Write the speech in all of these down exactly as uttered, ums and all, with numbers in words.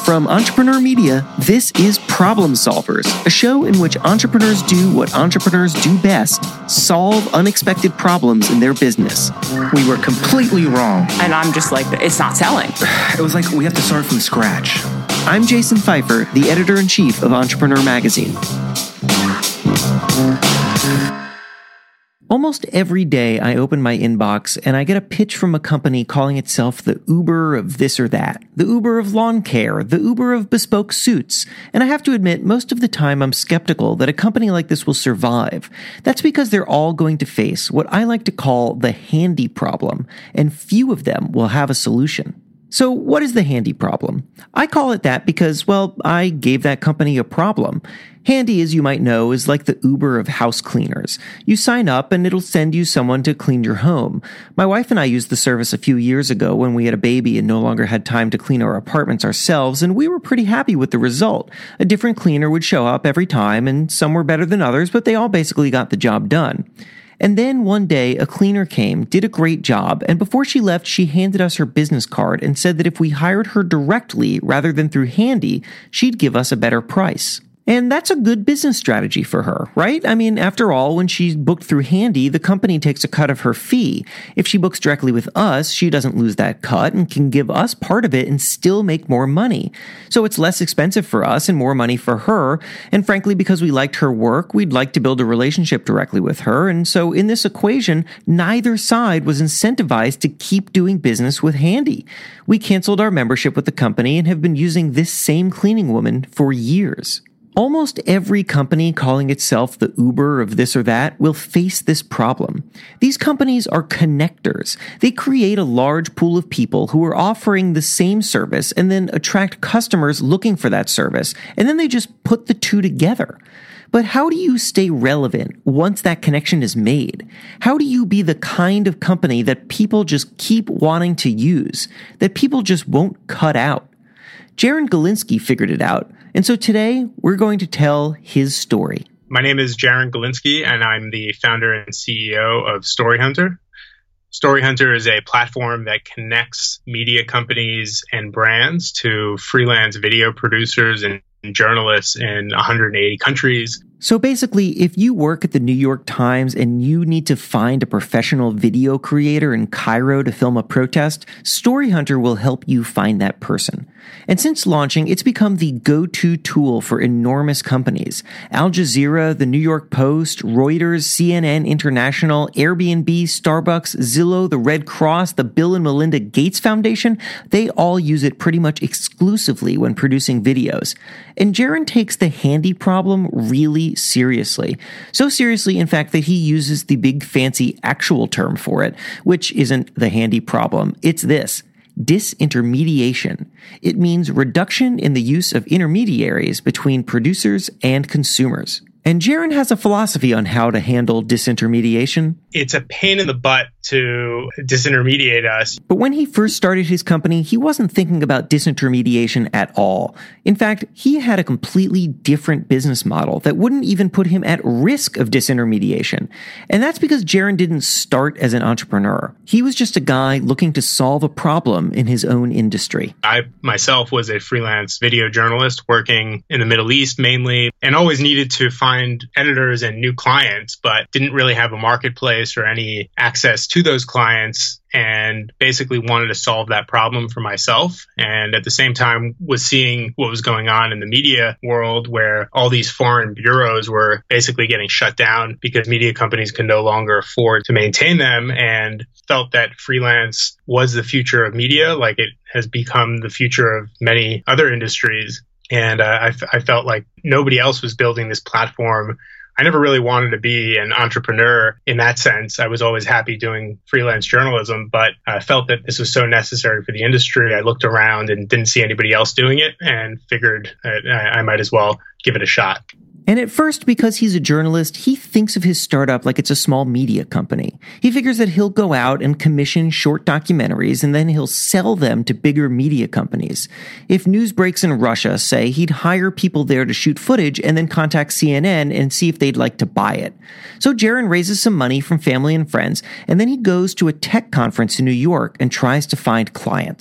From Entrepreneur Media, this is Problem Solvers, a show in which entrepreneurs do what entrepreneurs do best: solve unexpected problems in their business. We were completely wrong. And I'm just like, it's not selling. It was like we have to start from scratch. I'm Jason Pfeiffer, the editor-in-chief of Entrepreneur Magazine. Almost every day I open my inbox and I get a pitch from a company calling itself the Uber of this or that, the Uber of lawn care, the Uber of bespoke suits. And I have to admit, most of the time I'm skeptical that a company like this will survive. That's because they're all going to face what I like to call the handy problem, and few of them will have a solution. So what is the handy problem? I call it that because, well, I gave that company a problem. Handy, as you might know, is like the Uber of house cleaners. You sign up and it'll send you someone to clean your home. My wife and I used the service a few years ago when we had a baby and no longer had time to clean our apartments ourselves, and we were pretty happy with the result. A different cleaner would show up every time, and some were better than others, but they all basically got the job done. And then one day, a cleaner came, did a great job, and before she left, she handed us her business card and said that if we hired her directly rather than through Handy, she'd give us a better price. And that's a good business strategy for her, right? I mean, after all, when she's booked through Handy, the company takes a cut of her fee. If she books directly with us, she doesn't lose that cut and can give us part of it and still make more money. So it's less expensive for us and more money for her. And frankly, because we liked her work, we'd like to build a relationship directly with her. And so in this equation, neither side was incentivized to keep doing business with Handy. We canceled our membership with the company and have been using this same cleaning woman for years. Almost every company calling itself the Uber of this or that will face this problem. These companies are connectors. They create a large pool of people who are offering the same service and then attract customers looking for that service, and then they just put the two together. But how do you stay relevant once that connection is made? How do you be the kind of company that people just keep wanting to use, that people just won't cut out? Jaron Galinsky figured it out, and so today we're going to tell his story. My name is Jaron Galinsky, and I'm the founder and C E O of StoryHunter. StoryHunter is a platform that connects media companies and brands to freelance video producers and journalists in one hundred eighty countries. So basically, if you work at the New York Times and you need to find a professional video creator in Cairo to film a protest, StoryHunter will help you find that person. And since launching, it's become the go-to tool for enormous companies. Al Jazeera, the New York Post, Reuters, C N N International, Airbnb, Starbucks, Zillow, the Red Cross, the Bill and Melinda Gates Foundation, they all use it pretty much exclusively when producing videos. And Jaron takes the handy problem really seriously. So seriously, in fact, that he uses the big fancy actual term for it, which isn't the handy problem. It's this: disintermediation. It means reduction in the use of intermediaries between producers and consumers. And Jaron has a philosophy on how to handle disintermediation. It's a pain in the butt to disintermediate us. But when he first started his company, he wasn't thinking about disintermediation at all. In fact, he had a completely different business model that wouldn't even put him at risk of disintermediation. And that's because Jaron didn't start as an entrepreneur. He was just a guy looking to solve a problem in his own industry. I myself was a freelance video journalist working in the Middle East mainly, and always needed to find editors and new clients, but didn't really have a marketplace or any access to those clients, and basically wanted to solve that problem for myself. And at the same time was seeing what was going on in the media world, where all these foreign bureaus were basically getting shut down because media companies can no longer afford to maintain them, and felt that freelance was the future of media, like it has become the future of many other industries. And uh, I, f- I felt like nobody else was building this platform. I never really wanted to be an entrepreneur in that sense. I was always happy doing freelance journalism, but I felt that this was so necessary for the industry. I looked around and didn't see anybody else doing it, and figured uh, I might as well give it a shot. And at first, because he's a journalist, he thinks of his startup like it's a small media company. He figures that he'll go out and commission short documentaries, and then he'll sell them to bigger media companies. If news breaks in Russia, say, he'd hire people there to shoot footage and then contact C N N and see if they'd like to buy it. So Jaron raises some money from family and friends, and then he goes to a tech conference in New York and tries to find clients.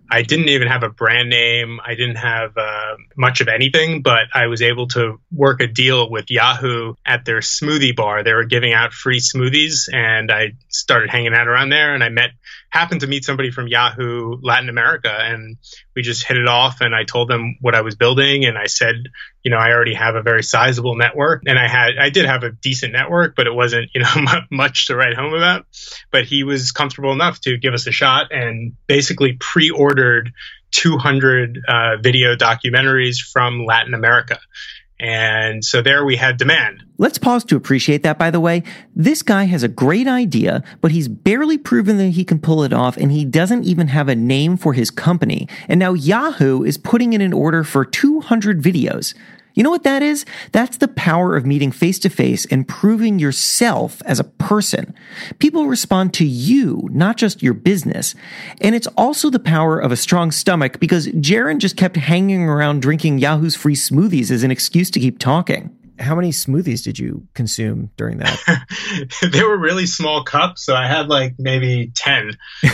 I didn't even have a brand name. I didn't have uh, much of anything, but I was able to work a deal with Yahoo at their smoothie bar. They were giving out free smoothies, and I started hanging out around there, and I met, happened to meet somebody from Yahoo Latin America, and we just hit it off, and I told them what I was building, and I said, you know, I already have a very sizable network, and I had, I did have a decent network, but it wasn't, you know, much to write home about, but he was comfortable enough to give us a shot and basically pre-ordered two hundred uh, video documentaries from Latin America. And so there we had demand. Let's pause to appreciate that, by the way. This guy has a great idea, but he's barely proven that he can pull it off, and he doesn't even have a name for his company. And now Yahoo is putting in an order for two hundred videos. You know what that is? That's the power of meeting face to face and proving yourself as a person. People respond to you, not just your business. And it's also the power of a strong stomach, because Jaron just kept hanging around drinking Yahoo's free smoothies as an excuse to keep talking. How many smoothies did you consume during that? They were really small cups, so I had like maybe ten.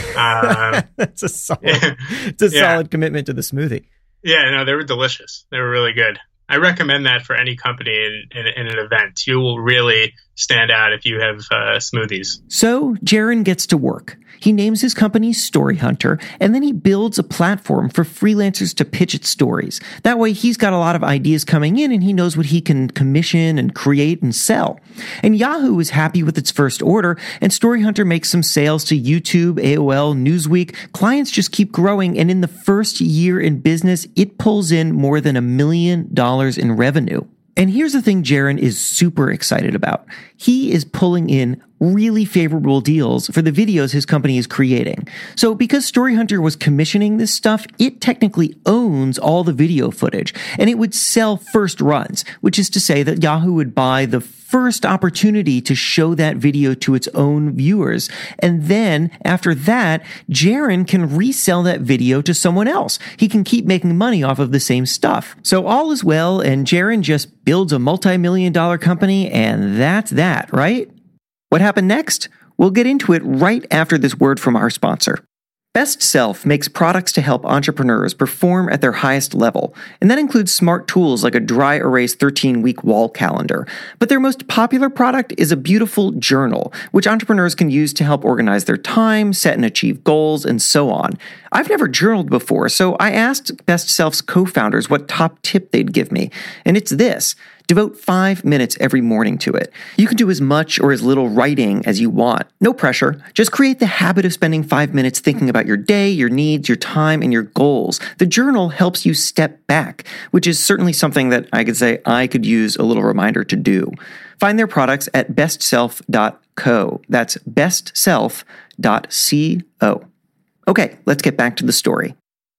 Um, That's a solid, it's a yeah. solid commitment to the smoothie. Yeah, no, they were delicious. They were really good. I recommend that for any company in, in, in an event. You will really stand out if you have uh, smoothies. So Jaron gets to work. He names his company Story Hunter, and then he builds a platform for freelancers to pitch its stories. That way he's got a lot of ideas coming in, and he knows what he can commission and create and sell. And Yahoo is happy with its first order, and Story Hunter makes some sales to YouTube, A O L, Newsweek. Clients just keep growing, and in the first year in business, it pulls in more than a million dollars in revenue. And here's the thing Jaron is super excited about. He is pulling in really favorable deals for the videos his company is creating. So because Story Hunter was commissioning this stuff, it technically owns all the video footage, and it would sell first runs, which is to say that Yahoo would buy the first opportunity to show that video to its own viewers. And then after that, Jaron can resell that video to someone else. He can keep making money off of the same stuff. So all is well, and Jaron just builds a multi-million dollar company, and that's that, right? What happened next? We'll get into it right after this word from our sponsor. Best Self makes products to help entrepreneurs perform at their highest level, and that includes smart tools like a dry erase thirteen-week wall calendar. But their most popular product is a beautiful journal, which entrepreneurs can use to help organize their time, set and achieve goals, and so on. I've never journaled before, so I asked Best Self's co-founders what top tip they'd give me, and it's this. Devote five minutes every morning to it. You can do as much or as little writing as you want. No pressure. Just create the habit of spending five minutes thinking about your day, your needs, your time, and your goals. The journal helps you step back, which is certainly something that I could say I could use a little reminder to do. Find their products at best self dot co. That's best self dot co. Okay, let's get back to the story.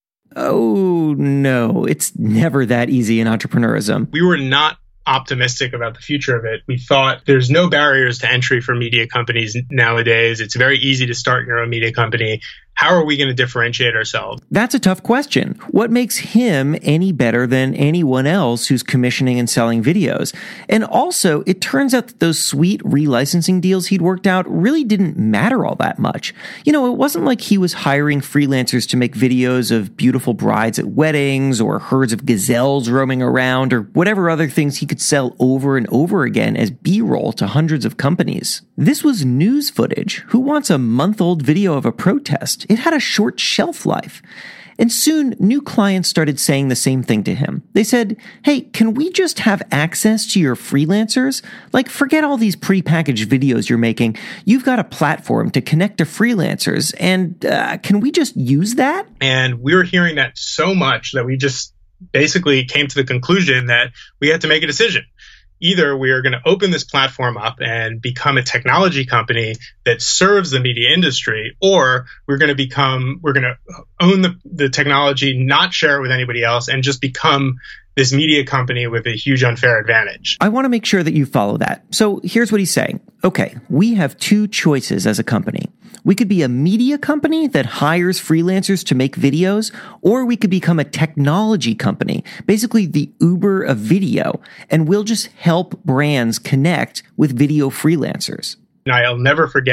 Oh, no, it's never that easy in entrepreneurism. We were not optimistic about the future of it. We thought there's no barriers to entry for media companies nowadays. It's very easy to start your own media company. How are we going to differentiate ourselves? That's a tough question. What makes him any better than anyone else who's commissioning and selling videos? And also, it turns out that those sweet relicensing deals he'd worked out really didn't matter all that much. You know, it wasn't like he was hiring freelancers to make videos of beautiful brides at weddings or herds of gazelles roaming around or whatever other things he could sell over and over again as B-roll to hundreds of companies. This was news footage. Who wants a month-old video of a protest? It had a short shelf life. And soon, new clients started saying the same thing to him. They said, hey, can we just have access to your freelancers? Like, forget all these prepackaged videos you're making. You've got a platform to connect to freelancers, and uh, can we just use that? And we were hearing that so much that we just basically came to the conclusion that we had to make a decision. Either we are going to open this platform up and become a technology company that serves the media industry, or we're going to become, we're going to own the, the technology, not share it with anybody else, and just become this media company with a huge unfair advantage. I want to make sure that you follow that. So here's what he's saying. Okay, we have two choices as a company. We could be a media company that hires freelancers to make videos, or we could become a technology company, basically the Uber of video, and we'll just help brands connect with video freelancers. And I'll never forget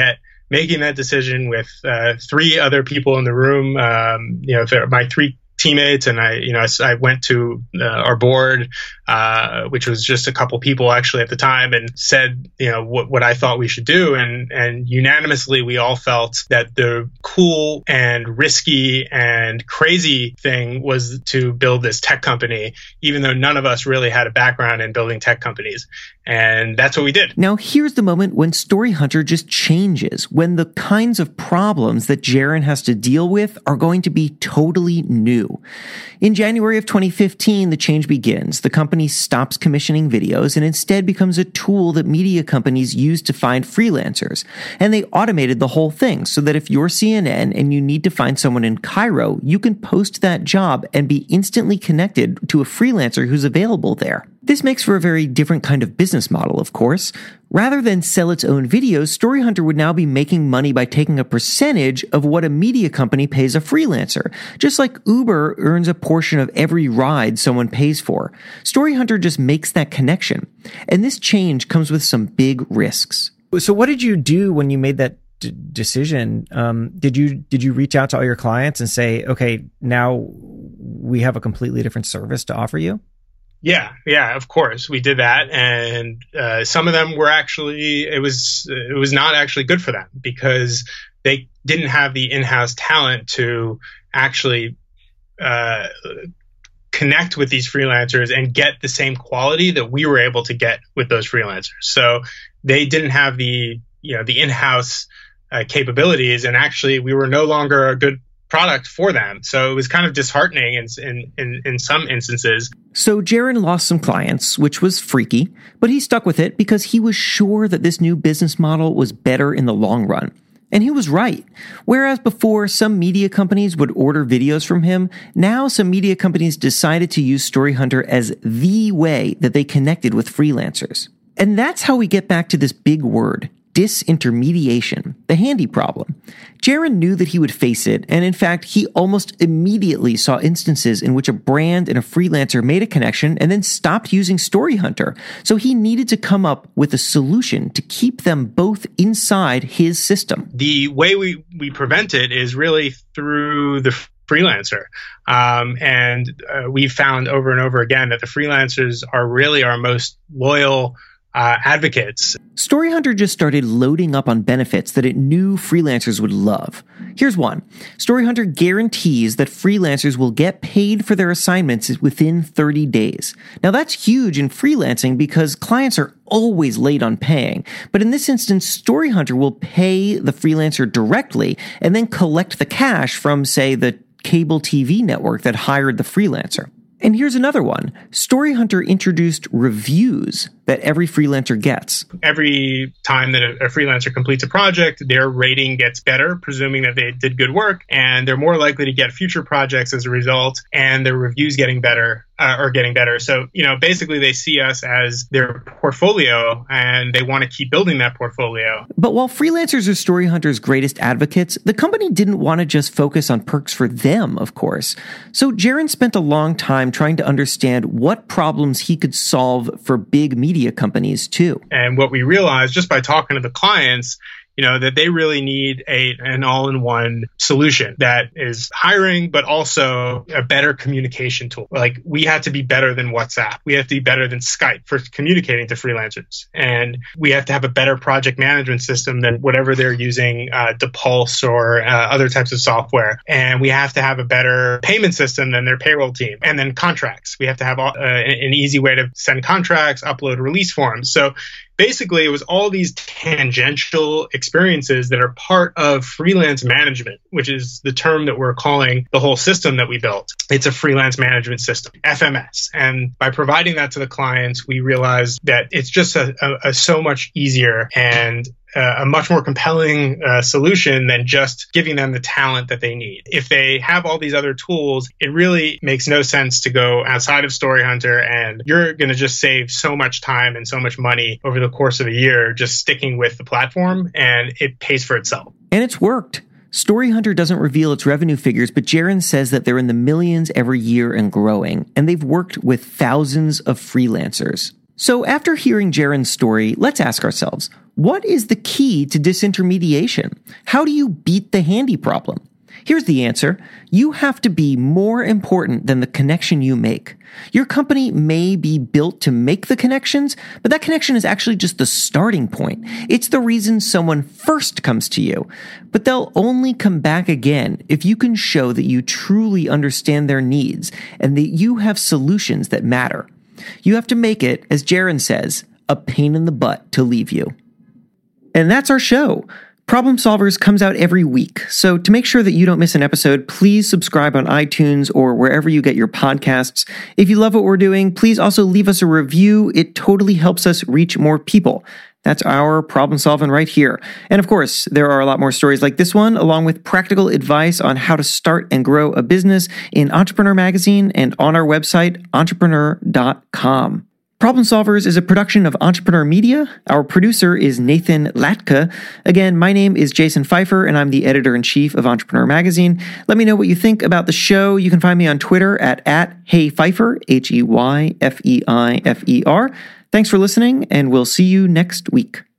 making that decision with uh, three other people in the room. Um, you know, they're my three teammates, and I, you know, I, I went to uh, our board, uh, which was just a couple people actually at the time, and said, you know, what, what I thought we should do. And, and unanimously, we all felt that the cool and risky and crazy thing was to build this tech company, even though none of us really had a background in building tech companies. And that's what we did. Now, here's the moment when Story Hunter just changes, when the kinds of problems that Jaron has to deal with are going to be totally new. In January of twenty fifteen, the change begins. The company stops commissioning videos and instead becomes a tool that media companies use to find freelancers. And they automated the whole thing so that if you're C N N and you need to find someone in Cairo, you can post that job and be instantly connected to a freelancer who's available there. This makes for a very different kind of business model, of course. Rather than sell its own videos, Story Hunter would now be making money by taking a percentage of what a media company pays a freelancer, just like Uber earns a portion of every ride someone pays for. Story Hunter just makes that connection. And this change comes with some big risks. So what did you do when you made that d- decision? Um, did you did you reach out to all your clients and say, okay, now we have a completely different service to offer you? Yeah, yeah, of course we did that, and uh, some of them were actually it was it was not actually good for them because they didn't have the in-house talent to actually uh, connect with these freelancers and get the same quality that we were able to get with those freelancers. So they didn't have the you know the in-house uh, capabilities, and actually we were no longer a good product for them. So it was kind of disheartening in, in, in, in some instances. So Jaron lost some clients, which was freaky, but he stuck with it because he was sure that this new business model was better in the long run. And he was right. Whereas before some media companies would order videos from him, now some media companies decided to use Story Hunter as the way that they connected with freelancers. And that's how we get back to this big word, disintermediation, the handy problem. Jaron knew that he would face it, and in fact, he almost immediately saw instances in which a brand and a freelancer made a connection and then stopped using Story Hunter. So he needed to come up with a solution to keep them both inside his system. The way we, we prevent it is really through the freelancer. Um, and uh, we've found over and over again that the freelancers are really our most loyal Uh, advocates. Story Hunter just started loading up on benefits that it knew freelancers would love. Here's one. Story Hunter guarantees that freelancers will get paid for their assignments within thirty days. Now that's huge in freelancing because clients are always late on paying. But in this instance, Story Hunter will pay the freelancer directly and then collect the cash from, say, the cable T V network that hired the freelancer. And here's another one. Story Hunter introduced reviews that every freelancer gets. Every time that a, a freelancer completes a project, their rating gets better, presuming that they did good work, and they're more likely to get future projects as a result, and their reviews getting better uh, are getting better. So, you know, basically they see us as their portfolio, and they want to keep building that portfolio. But while freelancers are Story Hunter's greatest advocates, the company didn't want to just focus on perks for them, of course. So Jaron spent a long time trying to understand what problems he could solve for big media companies too. And what we realized just by talking to the clients, you know, that they really need a an all-in-one solution that is hiring, but also a better communication tool. Like we have to be better than WhatsApp. We have to be better than Skype for communicating to freelancers. And we have to have a better project management system than whatever they're using, uh, Depulse or uh, other types of software. And we have to have a better payment system than their payroll team. And then contracts. We have to have uh, an easy way to send contracts, upload release forms. So basically, it was all these tangential experiences that are part of freelance management, which is the term that we're calling the whole system that we built. It's a freelance management system, F M S. And by providing that to the clients, we realized that it's just a, a, a so much easier and Uh, a much more compelling uh, solution than just giving them the talent that they need. If they have all these other tools, it really makes no sense to go outside of Story Hunter, and you're going to just save so much time and so much money over the course of a year just sticking with the platform, and it pays for itself. And it's worked. Story Hunter doesn't reveal its revenue figures, but Jaron says that they're in the millions every year and growing, and they've worked with thousands of freelancers. So after hearing Jaron's story, let's ask ourselves, What is the key to disintermediation? How do you beat the handy problem? Here's the answer. You have to be more important than the connection you make. Your company may be built to make the connections, but that connection is actually just the starting point. It's the reason someone first comes to you. But they'll only come back again if you can show that you truly understand their needs and that you have solutions that matter. You have to make it, as Jaron says, a pain in the butt to leave you. And that's our show. Problem Solvers comes out every week, so to make sure that you don't miss an episode, please subscribe on iTunes or wherever you get your podcasts. If you love what we're doing, please also leave us a review. It totally helps us reach more people. That's our problem solving right here. And of course, there are a lot more stories like this one, along with practical advice on how to start and grow a business in Entrepreneur Magazine and on our website, entrepreneur dot com. Problem Solvers is a production of Entrepreneur Media. Our producer is Nathan Latka. Again, my name is Jason Pfeiffer, and I'm the editor-in-chief of Entrepreneur Magazine. Let me know what you think about the show. You can find me on Twitter at, at HeyPfeiffer, H E Y F E I F E R. Thanks for listening, and we'll see you next week.